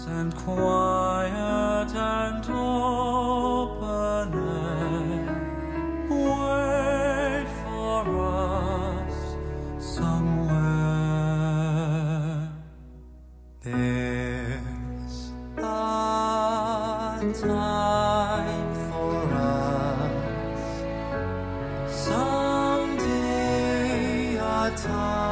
and quiet and open air. Wait for us somewhere. There's a time for us, someday a time